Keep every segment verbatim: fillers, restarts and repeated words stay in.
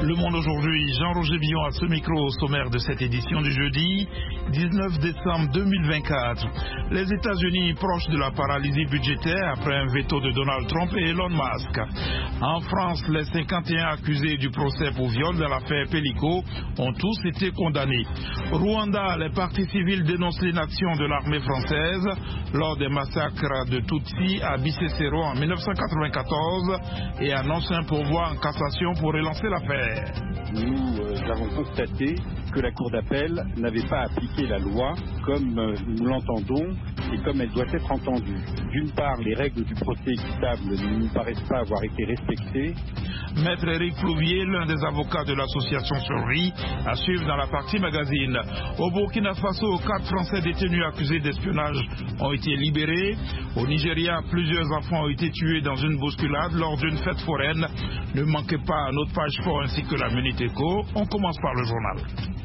Le Monde aujourd'hui, Jean-Roger Billon à ce micro au sommaire de cette édition du jeudi dix-neuf décembre deux mille vingt-quatre. Les États-Unis proches de la paralysie budgétaire après un veto de Donald Trump et Elon Musk. En France, les cinquante et un accusés du procès pour viol de l'affaire Pellico ont tous été condamnés. Rwanda, les partis civils dénoncent l'inaction de l'armée française lors des massacres de Tutsi à Bicécero en mille neuf cent quatre-vingt-quatorze et annoncent un pourvoi en cassation pour relancer l'affaire. Nous euh, avons constaté que la Cour d'appel n'avait pas appliqué la loi comme euh, nous l'entendons et comme elle doit être entendue. D'une part, les règles du procès équitable ne nous paraissent pas avoir été respectées. Maître Éric Plouvier, l'un des avocats de l'association Survie, à suivre dans la partie magazine. Au Burkina Faso, quatre Français détenus accusés d'espionnage ont été libérés. Au Nigeria, plusieurs enfants ont été tués dans une bousculade lors d'une fête foraine. Ne manquez pas notre page fort ainsi que la Minute Éco. On commence par le journal.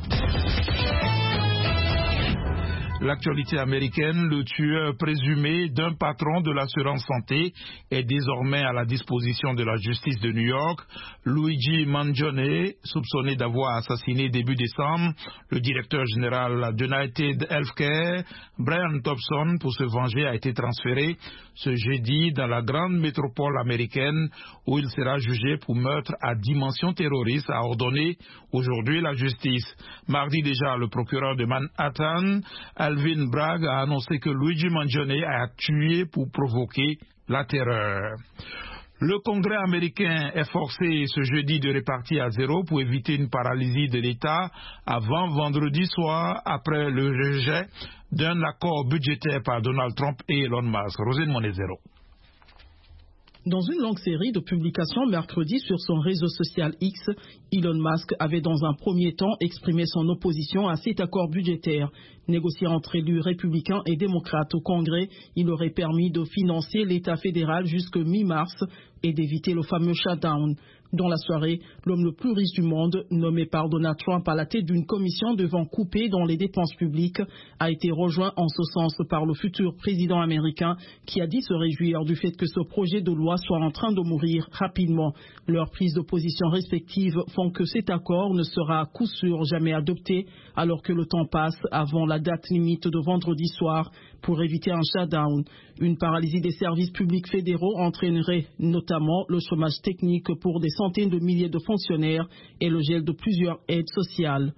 L'actualité américaine, le tueur présumé d'un patron de l'assurance santé est désormais à la disposition de la justice de New York. Luigi Mangione, soupçonné d'avoir assassiné début décembre le directeur général d'United Healthcare, Brian Thompson, pour se venger, a été transféré ce jeudi dans la grande métropole américaine où il sera jugé pour meurtre à dimension terroriste, a ordonné aujourd'hui la justice. Mardi déjà, le procureur de Manhattan, Alvin Bragg, a annoncé que Luigi Mangione a tué pour provoquer la terreur. Le Congrès américain est forcé ce jeudi de répartir à zéro pour éviter une paralysie de l'État avant vendredi soir après le rejet d'un accord budgétaire par Donald Trump et Elon Musk. Rosine Monezero. Dans une longue série de publications mercredi sur son réseau social X, Elon Musk avait dans un premier temps exprimé son opposition à cet accord budgétaire. Négocié entre élus républicains et démocrates au Congrès, il aurait permis de financer l'État fédéral jusqu'à mi-mars et d'éviter le fameux shutdown. Dans la soirée, l'homme le plus riche du monde, nommé par Donald Trump à la tête d'une commission devant couper dans les dépenses publiques, a été rejoint en ce sens par le futur président américain qui a dit se réjouir du fait que ce projet de loi soit en train de mourir rapidement. Leurs prises de position respectives font que cet accord ne sera à coup sûr jamais adopté alors que le temps passe avant la date limite de vendredi soir pour éviter un shutdown. Une paralysie des services publics fédéraux entraînerait notamment le chômage technique pour des centaines de milliers de fonctionnaires et le gel de plusieurs aides sociales.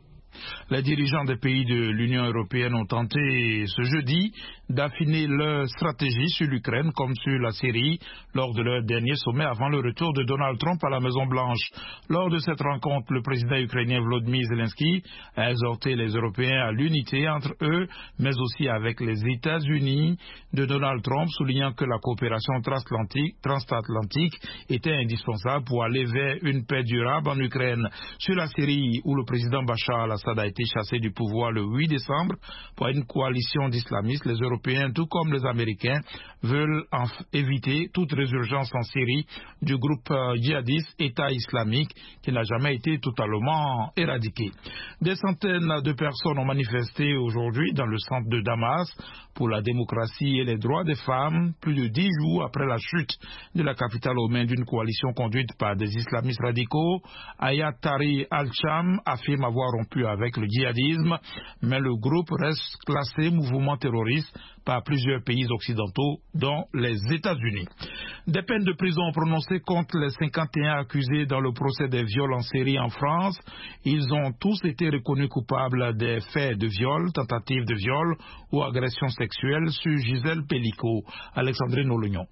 Les dirigeants des pays de l'Union européenne ont tenté ce jeudi d'affiner leur stratégie sur l'Ukraine comme sur la Syrie lors de leur dernier sommet avant le retour de Donald Trump à la Maison-Blanche. Lors de cette rencontre, le président ukrainien Volodymyr Zelensky a exhorté les Européens à l'unité entre eux, mais aussi avec les États-Unis de Donald Trump, soulignant que la coopération transatlantique, transatlantique était indispensable pour aller vers une paix durable en Ukraine. Sur la Syrie, où le président Bachar al-Assad a été chassé du pouvoir le huit décembre par une coalition d'islamistes, les Européens, tout comme les Américains, veulent éviter toute résurgence en Syrie du groupe djihadiste État islamique qui n'a jamais été totalement éradiqué. Des centaines de personnes ont manifesté aujourd'hui dans le centre de Damas pour la démocratie et les droits des femmes, plus de dix jours après la chute de la capitale aux mains d'une coalition conduite par des islamistes radicaux. Ayat Tahrir al-Sham affirme avoir rompu avec le djihadisme, mais le groupe reste classé mouvement terroriste par plusieurs pays occidentaux, dont les États-Unis. Des peines de prison prononcées contre les cinquante et un accusés dans le procès des viols en série en France. Ils ont tous été reconnus coupables des faits de viol, tentative de viol ou agression sexuelle sur Gisèle Pellico. Alexandrine Olognon.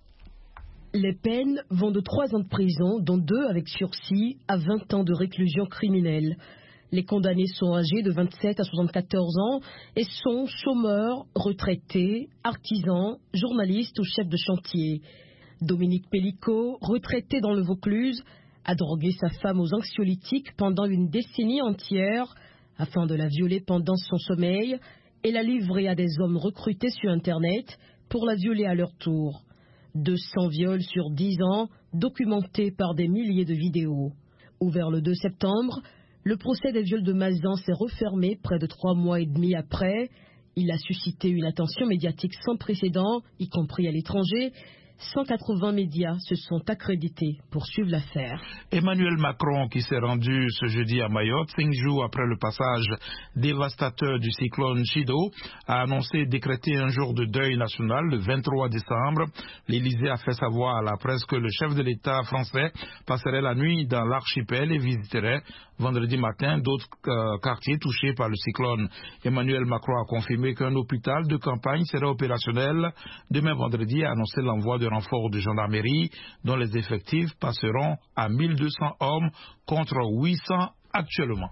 Les peines vont de trois ans de prison, dont deux avec sursis, à vingt ans de réclusion criminelle. Les condamnés sont âgés de vingt-sept à soixante-quatorze ans et sont chômeurs, retraités, artisans, journalistes ou chefs de chantier. Dominique Pellico, retraité dans le Vaucluse, a drogué sa femme aux anxiolytiques pendant une décennie entière afin de la violer pendant son sommeil et la livrer à des hommes recrutés sur Internet pour la violer à leur tour. deux cents viols sur dix ans, documentés par des milliers de vidéos. Ouvert le deux septembre, le procès des viols de Mazan s'est refermé près de trois mois et demi après. Il a suscité une attention médiatique sans précédent, y compris à l'étranger. cent quatre-vingts médias se sont accrédités pour suivre l'affaire. Emmanuel Macron, qui s'est rendu ce jeudi à Mayotte, cinq jours après le passage dévastateur du cyclone Chido, a annoncé décréter un jour de deuil national le vingt-trois décembre. L'Élysée a fait savoir à la presse que le chef de l'État français passerait la nuit dans l'archipel et visiterait vendredi matin d'autres euh, quartiers touchés par le cyclone. Emmanuel Macron a confirmé qu'un hôpital de campagne serait opérationnel demain vendredi et a annoncé l'envoi de renforts de gendarmerie dont les effectifs passeront à mille deux cents hommes contre huit cents actuellement.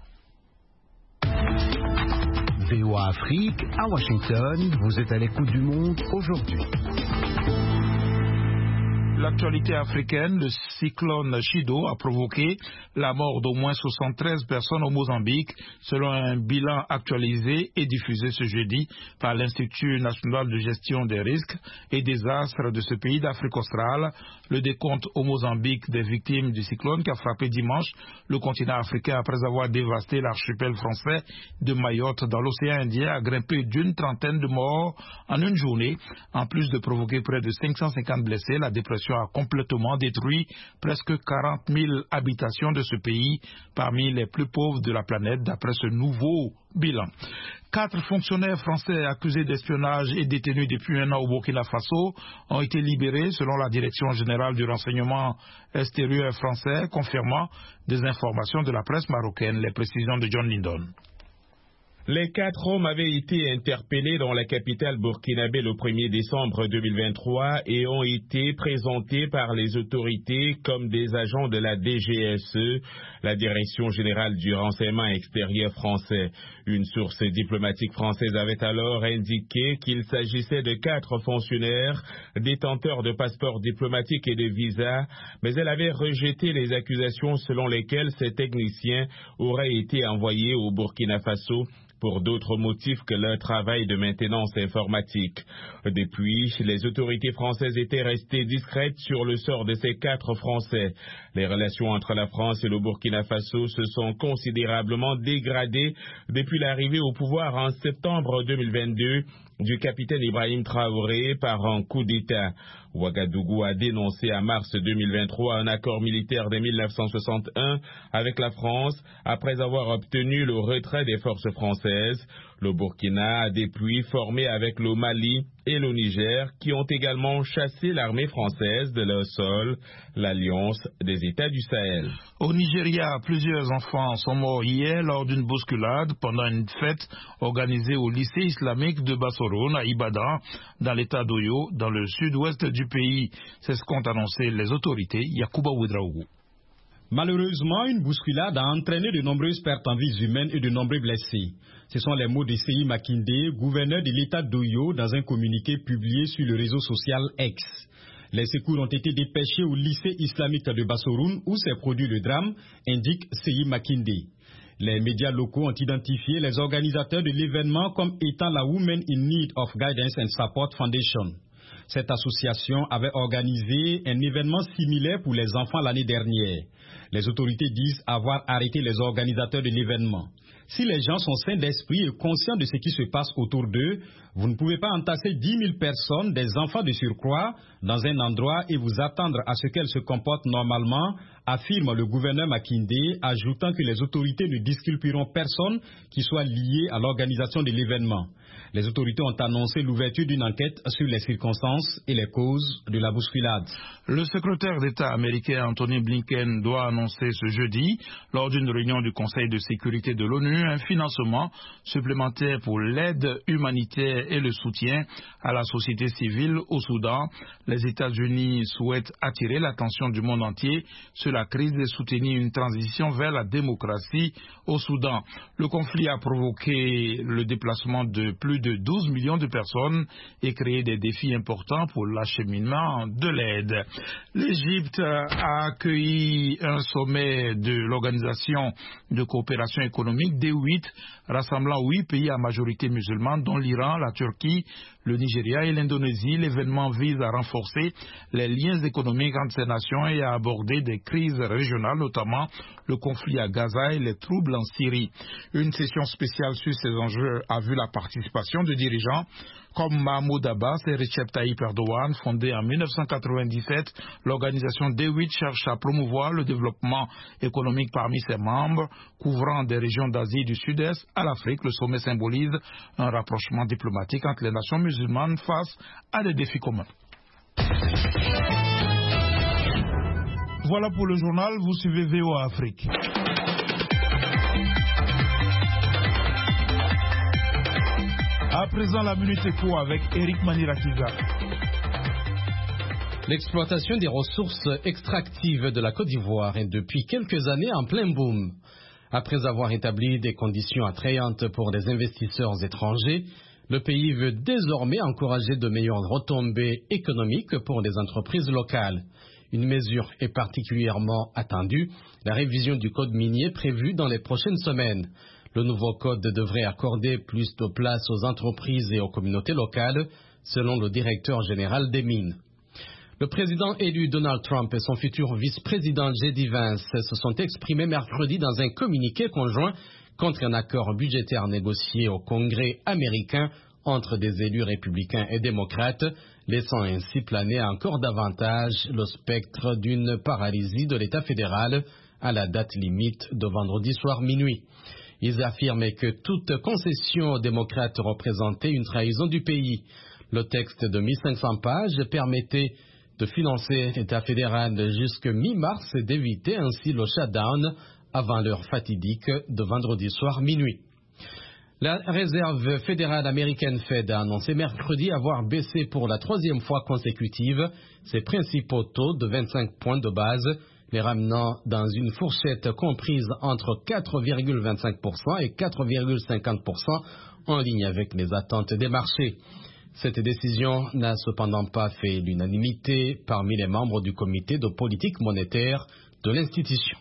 V O A Afrique, à Washington, vous êtes à l'écoute du monde aujourd'hui. L'actualité africaine, le cyclone Chido a provoqué la mort d'au moins soixante-treize personnes au Mozambique, selon un bilan actualisé et diffusé ce jeudi par l'Institut national de gestion des risques et désastres de ce pays d'Afrique australe. Le décompte au Mozambique des victimes du cyclone qui a frappé dimanche le continent africain après avoir dévasté l'archipel français de Mayotte dans l'océan Indien a grimpé d'une trentaine de morts en une journée. En plus de provoquer près de cinq cent cinquante blessés, la dépression a complètement détruit presque quarante mille habitations de ce pays, parmi les plus pauvres de la planète, d'après ce nouveau bilan. Quatre fonctionnaires français accusés d'espionnage et détenus depuis un an au Burkina Faso ont été libérés selon la Direction générale du renseignement extérieur français, confirmant des informations de la presse marocaine. Les précisions de John Lindon. Les quatre hommes avaient été interpellés dans la capitale burkinabé le premier décembre deux mille vingt-trois et ont été présentés par les autorités comme des agents de la D G S E, la Direction générale du renseignement extérieur français. Une source diplomatique française avait alors indiqué qu'il s'agissait de quatre fonctionnaires détenteurs de passeports diplomatiques et de visas, mais elle avait rejeté les accusations selon lesquelles ces techniciens auraient été envoyés au Burkina Faso pour d'autres motifs que leur travail de maintenance informatique. Depuis, les autorités françaises étaient restées discrètes sur le sort de ces quatre Français. Les relations entre la France et le Burkina Faso se sont considérablement dégradées depuis l'arrivée au pouvoir en septembre deux mille vingt-deux du capitaine Ibrahim Traoré par un coup d'État. Ouagadougou a dénoncé en mars deux mille vingt-trois un accord militaire de mille neuf cent soixante et un avec la France après avoir obtenu le retrait des forces françaises. Le Burkina a depuis formé avec le Mali et le Niger qui ont également chassé l'armée française de leur sol, l'Alliance des États du Sahel. Au Nigeria, plusieurs enfants sont morts hier lors d'une bousculade pendant une fête organisée au lycée islamique de Basoroun à Ibadan, dans l'état d'Oyo, dans le sud-ouest du pays. C'est ce qu'ont annoncé les autorités. Yakuba Ouedraougou. Malheureusement, une bousculade a entraîné de nombreuses pertes en vies humaines et de nombreux blessés. Ce sont les mots de Seyi Makinde, gouverneur de l'état d'Oyo, dans un communiqué publié sur le réseau social X. Les secours ont été dépêchés au lycée islamique de Basoroun où s'est produit le drame, indique Seyi Makinde. Les médias locaux ont identifié les organisateurs de l'événement comme étant la Women in Need of Guidance and Support Foundation. Cette association avait organisé un événement similaire pour les enfants l'année dernière. Les autorités disent avoir arrêté les organisateurs de l'événement. Si les gens sont sains d'esprit et conscients de ce qui se passe autour d'eux, vous ne pouvez pas entasser dix mille personnes, des enfants de surcroît, dans un endroit et vous attendre à ce qu'elles se comportent normalement, affirme le gouverneur Makinde, ajoutant que les autorités ne disculperont personne qui soit lié à l'organisation de l'événement. Les autorités ont annoncé l'ouverture d'une enquête sur les circonstances et les causes de la bousculade. Le secrétaire d'État américain Anthony Blinken doit annoncer ce jeudi, lors d'une réunion du Conseil de sécurité de l'ONU, un financement supplémentaire pour l'aide humanitaire et le soutien à la société civile au Soudan. Les États-Unis souhaitent attirer l'attention du monde entier sur la crise et soutenir une transition vers la démocratie au Soudan. Le conflit a provoqué le déplacement de plus de douze millions de personnes et créé des défis importants pour l'acheminement de l'aide. L'Égypte a accueilli un sommet de l'Organisation de coopération économique D huit, rassemblant huit pays à majorité musulmane, dont l'Iran, la Turquie, le Nigeria et l'Indonésie. L'événement vise à renforcer les liens économiques entre ces nations et à aborder des crises régionales, notamment le conflit à Gaza et les troubles en Syrie. Une session spéciale sur ces enjeux a vu la participation de dirigeants comme Mahmoud Abbas et Recep Tayyip Erdogan, fondée en mille neuf cent quatre-vingt-dix-sept, l'organisation D huit cherche à promouvoir le développement économique parmi ses membres, couvrant des régions d'Asie du Sud-Est à l'Afrique. Le sommet symbolise un rapprochement diplomatique entre les nations musulmanes face à des défis communs. Voilà pour le journal, vous suivez V O A Afrique. À présent, la Minute Éco avec Eric Manirakiza. L'exploitation des ressources extractives de la Côte d'Ivoire est depuis quelques années en plein boom. Après avoir établi des conditions attrayantes pour les investisseurs étrangers, le pays veut désormais encourager de meilleures retombées économiques pour les entreprises locales. Une mesure est particulièrement attendue, la révision du code minier prévue dans les prochaines semaines. Le nouveau code devrait accorder plus de place aux entreprises et aux communautés locales, selon le directeur général des mines. Le président élu Donald Trump et son futur vice-président J D Vance se sont exprimés mercredi dans un communiqué conjoint contre un accord budgétaire négocié au Congrès américain entre des élus républicains et démocrates, laissant ainsi planer encore davantage le spectre d'une paralysie de l'État fédéral à la date limite de vendredi soir minuit. Ils affirmaient que toute concession aux démocrates représentait une trahison du pays. Le texte de mille cinq cents pages permettait de financer l'État fédéral jusqu'à mi-mars et d'éviter ainsi le shutdown avant l'heure fatidique de vendredi soir minuit. La réserve fédérale américaine Fed a annoncé mercredi avoir baissé pour la troisième fois consécutive ses principaux taux de vingt-cinq points de base, les ramenant dans une fourchette comprise entre quatre virgule vingt-cinq pour cent et quatre virgule cinquante pour cent en ligne avec les attentes des marchés. Cette décision n'a cependant pas fait l'unanimité parmi les membres du comité de politique monétaire de l'institution.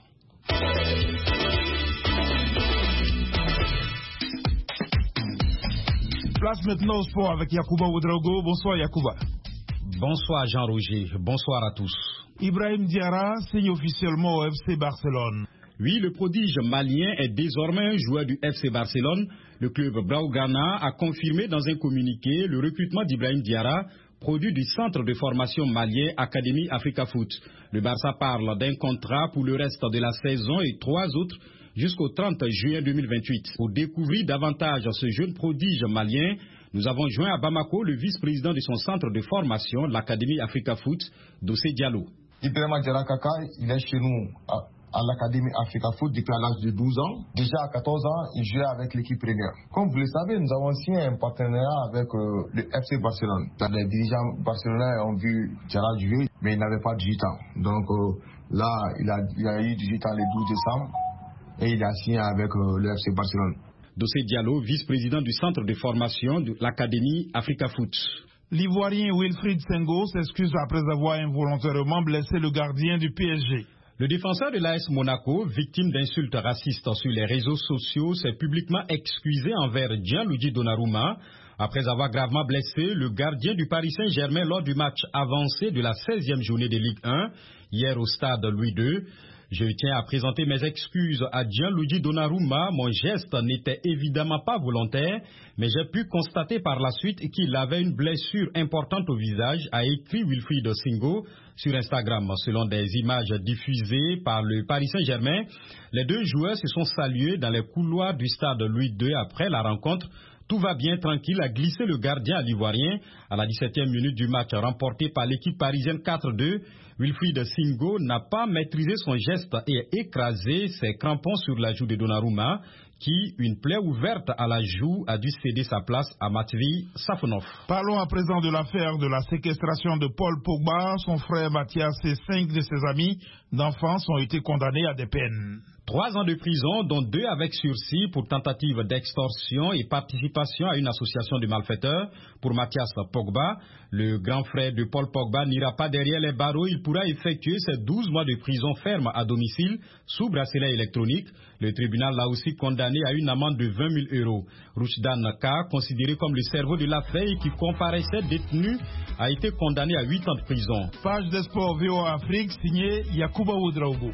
Place maintenant au sport avec Yacouba Ouedraogo. Bonsoir Yacouba. Bonsoir Jean-Roger, bonsoir à tous. Ibrahim Diarra signe officiellement au F C Barcelone. Oui, le prodige malien est désormais un joueur du F C Barcelone. Le club Blaugrana a confirmé dans un communiqué le recrutement d'Ibrahim Diarra, produit du centre de formation malien Académie Africa Foot. Le Barça parle d'un contrat pour le reste de la saison et trois autres jusqu'au trente juin deux mille vingt-huit. Pour découvrir davantage ce jeune prodige malien, nous avons joint à Bamako le vice-président de son centre de formation, l'Académie Africa Foot, Dossé Diallo. Ibrahim Diarra Kaka, il est chez nous à, à l'Académie Africa Foot depuis l'âge de douze ans. Déjà à quatorze ans, il jouait avec l'équipe première. Comme vous le savez, nous avons signé un partenariat avec euh, le F C Barcelone. Les dirigeants barcelonais ont vu Diarra jouer, mais il n'avait pas dix-huit ans. Donc euh, là, il a, il a eu dix-huit ans le douze décembre et il a signé avec euh, le F C Barcelone. Dossé Diallo, vice-président du centre de formation de l'Académie Africa Foot. L'Ivoirien Wilfried Sengo s'excuse après avoir involontairement blessé le gardien du P S G. Le défenseur de l'A S Monaco, victime d'insultes racistes sur les réseaux sociaux, s'est publiquement excusé envers Gianluigi Donnarumma après avoir gravement blessé le gardien du Paris Saint-Germain lors du match avancé de la seizième journée de Ligue un, hier au stade Louis deux. Je tiens à présenter mes excuses à Gianluigi Donnarumma. Mon geste n'était évidemment pas volontaire, mais j'ai pu constater par la suite qu'il avait une blessure importante au visage, a écrit Wilfried Sengo sur Instagram. Selon des images diffusées par le Paris Saint-Germain, les deux joueurs se sont salués dans les couloirs du stade Louis deux après la rencontre. Tout va bien, tranquille, a glissé le gardien à l'Ivoirien à la dix-septième minute du match remporté par l'équipe parisienne quatre deux. Wilfried Sengo n'a pas maîtrisé son geste et a écrasé ses crampons sur la joue de Donnarumma qui, une plaie ouverte à la joue, a dû céder sa place à Matvei Safonov. Parlons à présent de l'affaire de la séquestration de Paul Pogba. Son frère Mathias et cinq de ses amis d'enfance ont été condamnés à des peines. Trois ans de prison, dont deux avec sursis pour tentative d'extorsion et participation à une association de malfaiteurs. Pour Mathias Pogba, le grand frère de Paul Pogba n'ira pas derrière les barreaux. Il pourra effectuer ses douze mois de prison ferme à domicile sous bracelet électronique. Le tribunal l'a aussi condamné à une amende de vingt mille euros. Rushdan K, considéré comme le cerveau de l'affaire et qui comparaissait détenu, a été condamné à huit ans de prison. Page des sports V O A Afrique, signé Yacouba Ouedraogo.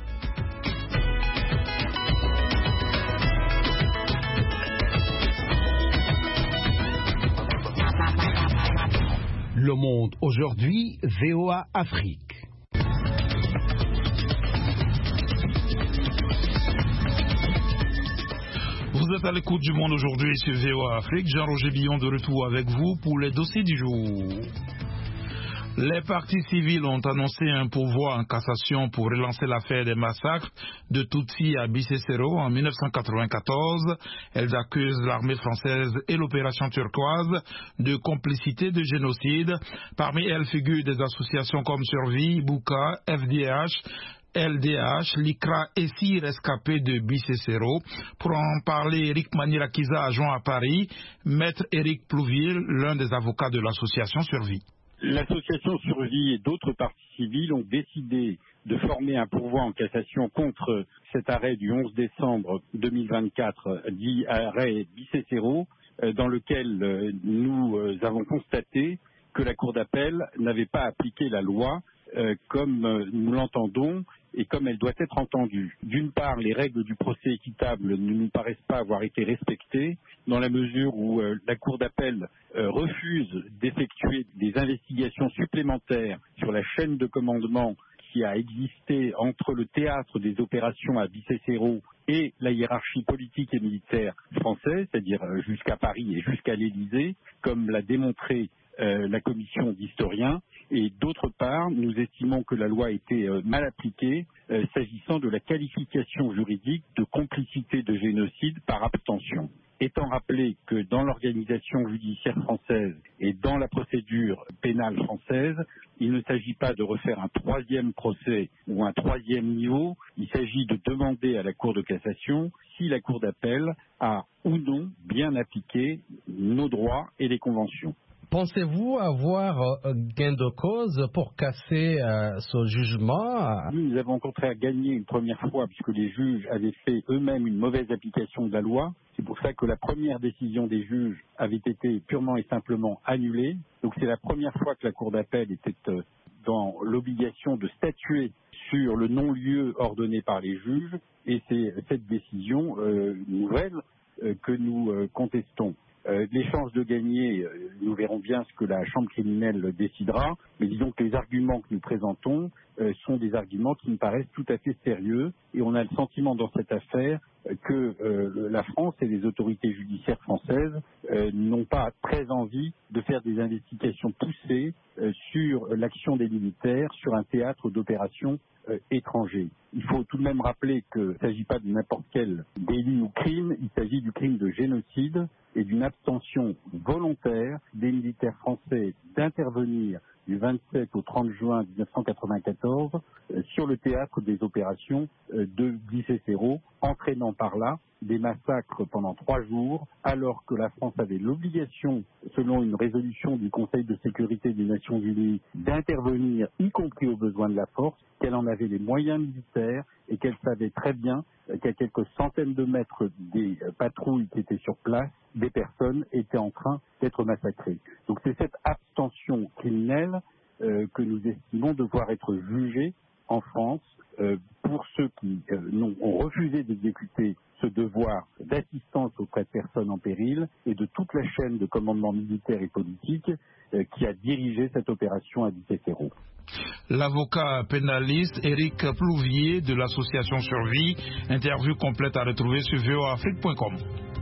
Le Monde aujourd'hui, V O A Afrique. Vous êtes à l'écoute du Monde aujourd'hui sur V O A Afrique. Jean-Roger Billon de retour avec vous pour les dossiers du jour. Les partis civils ont annoncé un pourvoi en cassation pour relancer l'affaire des massacres de Tutsis à Bicécéro en mille neuf cent quatre-vingt-quatorze. Elles accusent l'armée française et l'opération turquoise de complicité de génocide. Parmi elles figurent des associations comme Survie, Bouka, F D H, L D H, l'I C R A et six rescapés de Bicécéro. Pour en parler, Eric Manirakiza a joint à Paris Maître Éric Plouvier, l'un des avocats de l'association Survie. L'association Survie et d'autres partis civils ont décidé de former un pourvoi en cassation contre cet arrêt du onze décembre deux mille vingt-quatre, dit arrêt Bicécéro, dans lequel nous avons constaté que la Cour d'appel n'avait pas appliqué la loi comme nous l'entendons et comme elle doit être entendue. D'une part, les règles du procès équitable ne nous paraissent pas avoir été respectées, dans la mesure où euh, la Cour d'appel euh, refuse d'effectuer des investigations supplémentaires sur la chaîne de commandement qui a existé entre le théâtre des opérations à Bicécéro et la hiérarchie politique et militaire française, c'est-à-dire euh, jusqu'à Paris et jusqu'à l'Élysée, comme l'a démontré euh, la commission d'historiens. Et d'autre part, nous estimons que la loi a été euh, mal appliquée euh, s'agissant de la qualification juridique de complicité de génocide par abstention. Étant rappelé que dans l'organisation judiciaire française et dans la procédure pénale française, il ne s'agit pas de refaire un troisième procès ou un troisième niveau, il s'agit de demander à la Cour de cassation si la Cour d'appel a ou non bien appliqué nos droits et les conventions. Pensez-vous avoir euh, gain de cause pour casser euh, ce jugement? Nous avons au contraire gagné une première fois puisque les juges avaient fait eux-mêmes une mauvaise application de la loi. C'est pour ça que la première décision des juges avait été purement et simplement annulée. Donc c'est la première fois que la Cour d'appel était euh, dans l'obligation de statuer sur le non-lieu ordonné par les juges et c'est cette décision euh, nouvelle euh, que nous euh, contestons. Euh, les chances de gagner, euh, nous verrons bien ce que la Chambre criminelle décidera, mais disons que les arguments que nous présentons euh, sont des arguments qui me paraissent tout à fait sérieux et on a le sentiment dans cette affaire euh, que euh, la France et les autorités judiciaires françaises euh, n'ont pas très envie de faire des investigations poussées euh, sur l'action des militaires sur un théâtre d'opérations euh, étranger. Il faut tout de même rappeler qu'il ne s'agit pas de n'importe quel délit ou crime, il s'agit du crime de génocide et d'une abstention volontaire des militaires français d'intervenir du vingt-sept au trente juin mille neuf cent quatre-vingt-quatorze euh, sur le théâtre des opérations euh, de Bicécéro, entraînant par là des massacres pendant trois jours, alors que la France avait l'obligation, selon une résolution du Conseil de sécurité des Nations Unies, d'intervenir, y compris aux besoins de la force, qu'elle en avait les moyens militaires et qu'elle savait très bien qu'à quelques centaines de mètres des patrouilles qui étaient sur place, des personnes étaient en train d'être massacrées. Donc c'est cette abstention criminelle euh, que nous estimons devoir être jugée en France euh, pour ceux qui euh, non, ont refusé d'exécuter ce devoir d'assistance auprès de personnes en péril et de toute la chaîne de commandement militaire et politique euh, qui a dirigé cette opération à Bicécéro. L'avocat pénaliste Éric Plouvier de l'association Survie, interview complète à retrouver sur v o a afrique point com.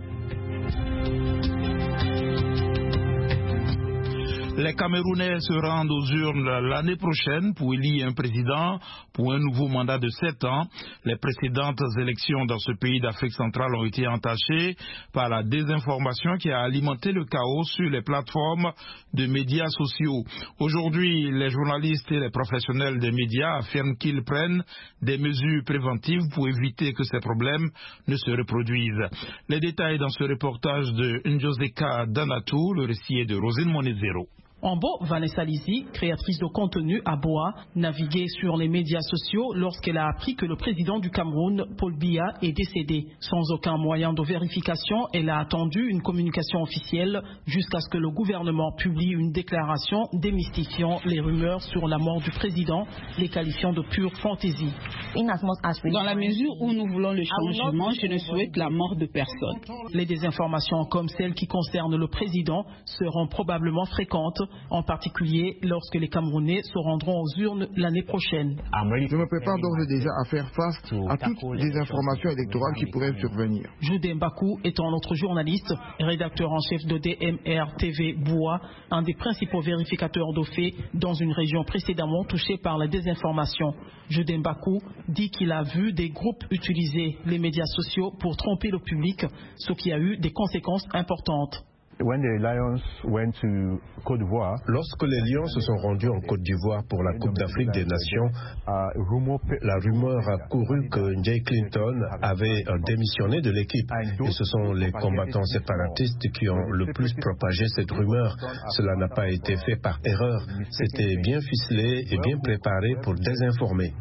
Les Camerounais se rendent aux urnes l'année prochaine pour élire un président pour un nouveau mandat de sept ans. Les précédentes élections dans ce pays d'Afrique centrale ont été entachées par la désinformation qui a alimenté le chaos sur les plateformes de médias sociaux. Aujourd'hui, les journalistes et les professionnels des médias affirment qu'ils prennent des mesures préventives pour éviter que ces problèmes ne se reproduisent. Les détails dans ce reportage de Njoseka Danatou, le récit est de Rosine Monezero. Ambo Vanessa Lisi, créatrice de contenu à Boa, naviguait sur les médias sociaux lorsqu'elle a appris que le président du Cameroun, Paul Biya, est décédé. Sans aucun moyen de vérification, elle a attendu une communication officielle jusqu'à ce que le gouvernement publie une déclaration démystifiant les rumeurs sur la mort du président, les qualifiant de pure fantaisie. Dans la mesure où nous voulons le changement, je ne souhaite la mort de personne. Les désinformations comme celles qui concernent le président seront probablement fréquentes en particulier lorsque les Camerounais se rendront aux urnes l'année prochaine. Je me prépare d'ores et déjà à faire face à toutes les informations électorales qui pourraient survenir. Jude Mbakou étant notre journaliste, rédacteur en chef de D M R T V Bois, un des principaux vérificateurs de faits dans une région précédemment touchée par la désinformation. Jude Mbakou dit qu'il a vu des groupes utiliser les médias sociaux pour tromper le public, ce qui a eu des conséquences importantes. When the Lions went to Côte d'Ivoire, lorsque les Lions se sont rendus en Côte d'Ivoire pour la Coupe d'Afrique des Nations, la rumeur a couru que Jay Clinton avait démissionné de l'équipe. Et ce sont les combattants séparatistes qui ont le plus propagé cette rumeur. Cela n'a pas été fait par erreur. C'était bien ficelé et bien préparé pour désinformer.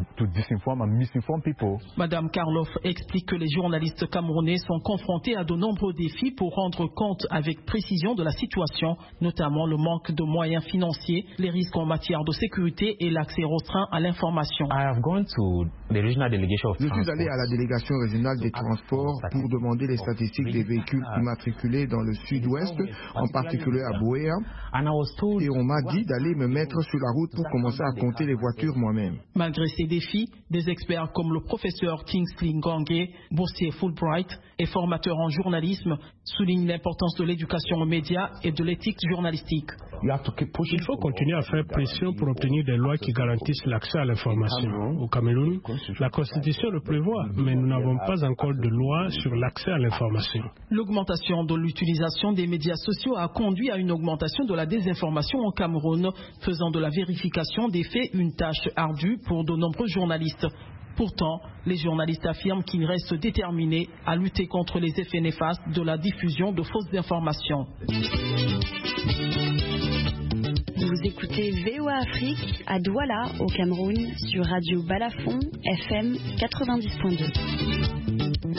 Madame Karloff explique que les journalistes camerounais sont confrontés à de nombreux défis pour rendre compte avec précision de la situation, notamment le manque de moyens financiers, les risques en matière de sécurité et l'accès restreint à l'information. Je suis allé à la délégation régionale des transports pour demander les statistiques des véhicules immatriculés dans le sud-ouest, en particulier à Bouéa, et on m'a dit d'aller me mettre sur la route pour commencer à compter les voitures moi-même. Malgré ces défis, des experts comme le professeur Kingsley Ngangue, boursier Fulbright et formateur en journalisme, soulignent l'importance de l'éducation aux médias et de l'éthique journalistique. Il faut continuer à faire pression pour obtenir des lois qui garantissent l'accès à l'information. Au Cameroun, la Constitution le prévoit, mais nous n'avons pas encore de loi sur l'accès à l'information. L'augmentation de l'utilisation des médias sociaux a conduit à une augmentation de la désinformation au Cameroun, faisant de la vérification des faits une tâche ardue pour de nombreux journalistes. Pourtant, les journalistes affirment qu'ils restent déterminés à lutter contre les effets néfastes de la diffusion de fausses informations. Vous écoutez V O A Afrique à Douala, au Cameroun, sur Radio Balafon, F M quatre-vingt-dix point deux.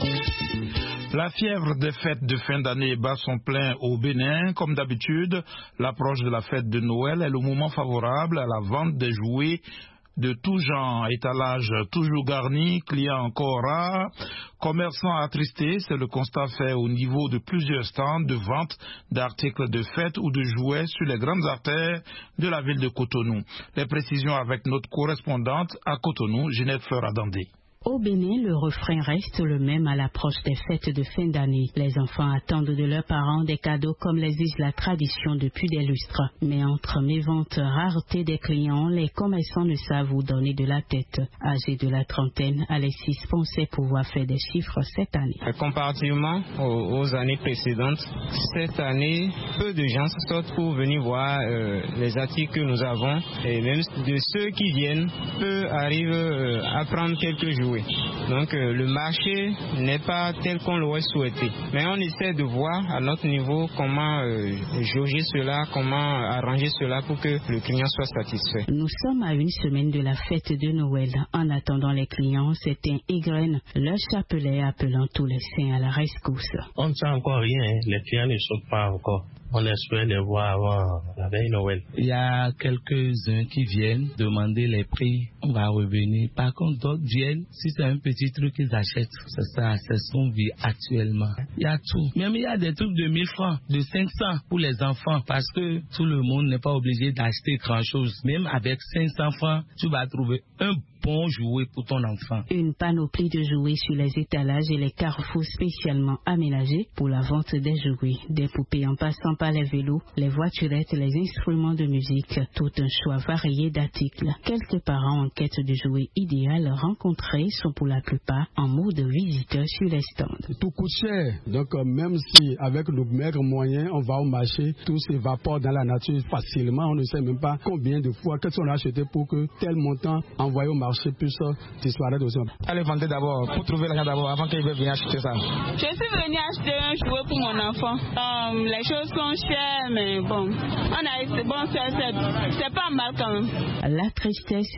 La fièvre des fêtes de fin d'année bat son plein au Bénin. Comme d'habitude, l'approche de la fête de Noël est le moment favorable à la vente des jouets de tout genre, étalage toujours garni, clients encore rares, commerçants attristés, c'est le constat fait au niveau de plusieurs stands de vente d'articles de fête ou de jouets sur les grandes artères de la ville de Cotonou. Les précisions avec notre correspondante à Cotonou, Ginette Fleur-Adandé. Au Bénin, le refrain reste le même à l'approche des fêtes de fin d'année. Les enfants attendent de leurs parents des cadeaux comme l'exige la tradition depuis des lustres. Mais entre méventes, rareté des clients, les commerçants ne savent où donner de la tête. Âgé de la trentaine, Alexis pensait pouvoir faire des chiffres cette année. Comparativement aux, aux années précédentes, cette année, peu de gens sortent pour venir voir euh, les articles que nous avons. Et même de ceux qui viennent, peu arrivent euh, à prendre quelques jouets. Donc euh, le marché n'est pas tel qu'on l'aurait souhaité. Mais on essaie de voir à notre niveau comment euh, jauger cela, comment arranger cela pour que le client soit satisfait. Nous sommes à une semaine de la fête de Noël. En attendant les clients, certains égrènent leur chapelet appelant tous les saints à la rescousse. On ne sait encore rien, hein. Les clients ne sortent pas encore. On espère les voir avant la veille Noël. Il y a quelques-uns qui viennent demander les prix. On va revenir. Par contre, d'autres viennent. Si c'est un petit truc qu'ils achètent, c'est ça, c'est son vie actuellement. Il y a tout. Même il y a des trucs de mille francs, de cinq cents pour les enfants. Parce que tout le monde n'est pas obligé d'acheter grand-chose. Même avec cinq cents francs, tu vas trouver un bon jouet pour ton enfant. Une panoplie de jouets sur les étalages et les carrefours spécialement aménagés pour la vente des jouets. Des poupées en passant par les vélos, les voiturettes, les instruments de musique. Tout un choix varié d'articles. Quelques parents en quête de jouets idéal rencontrés sont pour la plupart en mode visiteur sur les stands. Tout coûte cher. Donc euh, même si avec nos maigres moyens, on va au marché, tout s'évapore dans la nature facilement. On ne sait même pas combien de fois, qu'est-ce qu'on a acheté pour que tel montant envoyé au marché puisse disparaître aussi. Allez vendre d'abord, pour trouver l'argent d'abord, avant qu'il vienne acheter ça. Je suis venu acheter un jouet pour mon enfant. Um, les choses sont chères, mais bon, on a été bon, c'est pas mal quand même. La tristesse et le désespoir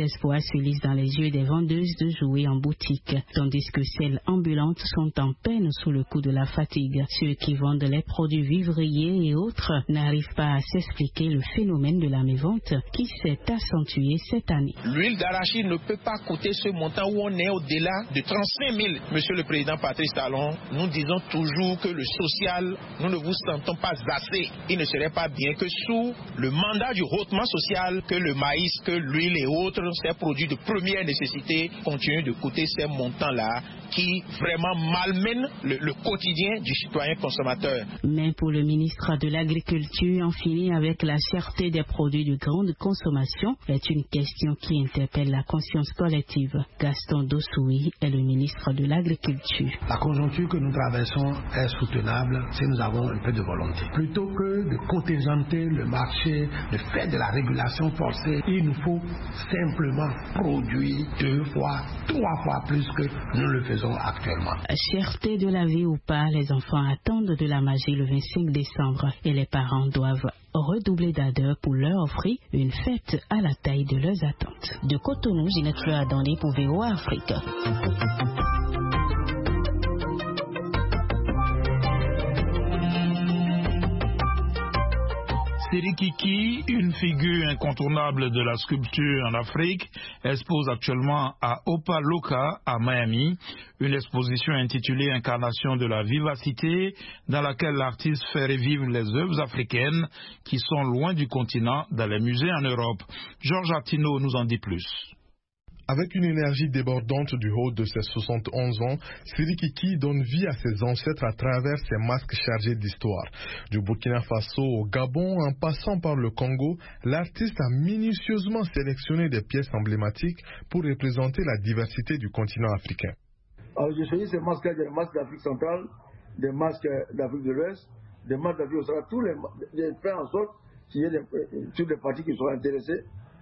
l'espoir se lise dans les yeux des vendeuses de jouets en boutique, tandis que celles ambulantes sont en peine sous le coup de la fatigue. Ceux qui vendent les produits vivriers et autres n'arrivent pas à s'expliquer le phénomène de la mévente qui s'est accentué cette année. L'huile d'arachide ne peut pas coûter ce montant où on est au-delà de trente-cinq mille. Monsieur le Président Patrice Talon, nous disons toujours que le social, nous ne vous sentons pas assez. Il ne serait pas bien que sous le mandat du hautement social, que le maïs, que l'huile et autres, ces produits de première nécessité, continuent de coûter ces montants-là qui vraiment malmènent le, le quotidien du citoyen consommateur. Mais pour le ministre de l'Agriculture, en finir avec la cherté des produits de grande consommation est une question qui interpelle la conscience collective. Gaston Dossoui est le ministre de l'Agriculture. La conjoncture que nous traversons est soutenable si nous avons un peu de volonté. Plutôt que de contingenter le marché, de faire de la régulation forcée, il nous faut simplement produire deux fois, trois fois plus que nous le faisons actuellement. Cherté de la vie ou pas, les enfants attendent de la magie le vingt-cinq décembre et les parents doivent redoubler d'ardeur pour leur offrir une fête à la taille de leurs attentes. De Cotonou, Ginette Adandé pour V O A Afrique. Sirikiki, une figure incontournable de la sculpture en Afrique, expose actuellement à Opaloka, à Miami, une exposition intitulée Incarnation de la vivacité, dans laquelle l'artiste fait revivre les œuvres africaines qui sont loin du continent dans les musées en Europe. Georges Attino nous en dit plus. Avec une énergie débordante du haut de ses soixante et onze ans, Sirikiki donne vie à ses ancêtres à travers ses masques chargés d'histoire. Du Burkina Faso au Gabon, en passant par le Congo, l'artiste a minutieusement sélectionné des pièces emblématiques pour représenter la diversité du continent africain. Alors j'ai choisi ces masques-là, des masques d'Afrique centrale, des masques d'Afrique de l'Ouest, des masques d'Afrique australe, tous les j'ai fait en sorte qu'il y ait des, toutes les parties qui soient intéressées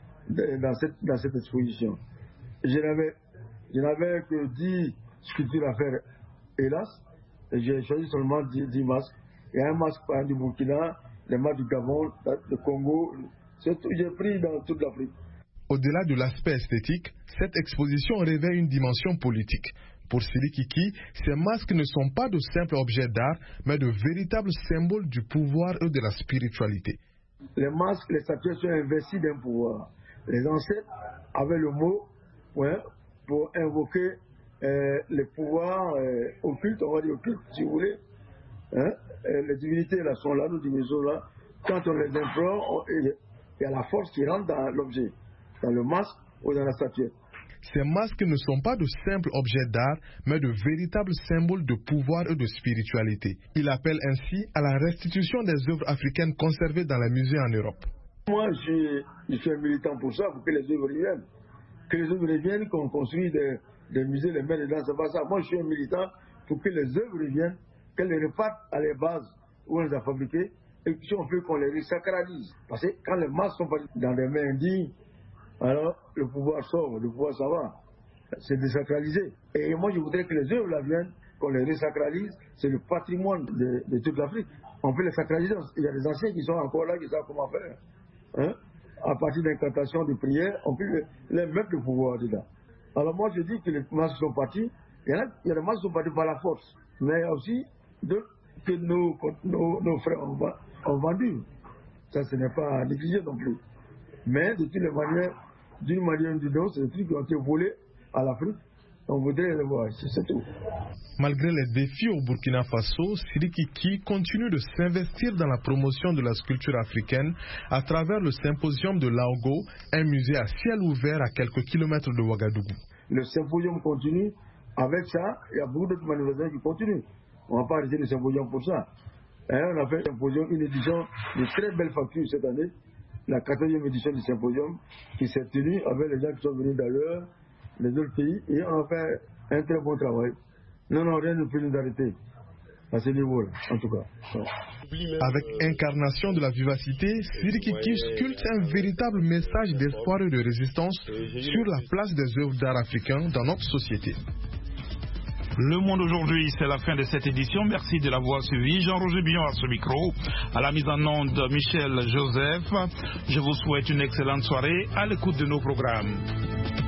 dans cette, dans cette exposition. Je n'avais, je n'avais que dix sculptures à faire, hélas, et j'ai choisi seulement dix, dix masques. Il y a un masque par exemple, du Burkina, les masques du Gabon, du Congo, c'est tout, j'ai pris dans toute l'Afrique. Au-delà de l'aspect esthétique, cette exposition révèle une dimension politique. Pour Sirikiki, ces masques ne sont pas de simples objets d'art, mais de véritables symboles du pouvoir et de la spiritualité. Les masques, les statues sont investis d'un pouvoir. Les ancêtres avaient le mot ouais, pour invoquer euh, les pouvoirs euh, occultes, on va dire occultes, si vous voulez. Hein? Les divinités là sont là, nos divinités sont là. Quand on les implore, il y a la force qui rentre dans l'objet, dans le masque ou dans la statuette. Ces masques ne sont pas de simples objets d'art, mais de véritables symboles de pouvoir et de spiritualité. Il appelle ainsi à la restitution des œuvres africaines conservées dans les musées en Europe. Moi, je suis, je suis un militant pour ça, pour que les œuvres reviennent. Que les œuvres reviennent, qu'on construit des, des musées, les met dedans, c'est pas ça. Moi, je suis un militant pour que les œuvres reviennent, qu'elles repartent à les bases où on les a fabriquées, et si on veut qu'on les resacralise. Parce que quand les masques sont partis dans des mains indignes, alors le pouvoir sort, le pouvoir s'en va. C'est désacralisé. Et moi, je voudrais que les œuvres là viennent, qu'on les resacralise. C'est le patrimoine de, de toute l'Afrique. On peut les sacraliser. Il y a des anciens qui sont encore là, qui savent comment faire. Hein? À partir d'incantations, de prières, on peut les, les mettre le pouvoir dedans. Alors moi, je dis que les masques sont partis. Il y, a, il y a des masques qui sont partis par la force. Mais il y a aussi d'autres que nos, nos, nos frères ont, ont vendu. Ça, ce n'est pas à négliger non plus. Mais de toutes les manières, d'une manière ou d'une autre, c'est des trucs qui ont été volés à l'Afrique. On voudrait les voir, c'est tout. Malgré les défis au Burkina Faso, Sirikiki continue de s'investir dans la promotion de la sculpture africaine à travers le symposium de Laogo, un musée à ciel ouvert à quelques kilomètres de Ouagadougou. Le symposium continue. Avec ça, il y a beaucoup d'autres manifestations qui continuent. On ne va pas arrêter le symposium pour ça. Et on a fait un symposium, une édition de très belle facture cette année, la quatorzième édition du symposium, qui s'est tenue avec les gens qui sont venus d'ailleurs, les autres pays, et on a fait un très bon travail. Non, non, rien ne peut nous arrêter à ce niveau-là, en tout cas. Ouais. Avec incarnation de la vivacité, Sirikiki sculpte un véritable message d'espoir et de résistance sur la place des œuvres d'art africains dans notre société. Le Monde aujourd'hui, c'est la fin de cette édition. Merci de l'avoir suivi. Jean-Roger Billon à ce micro. À la mise en onde, Michel Joseph. Je vous souhaite une excellente soirée à l'écoute de nos programmes.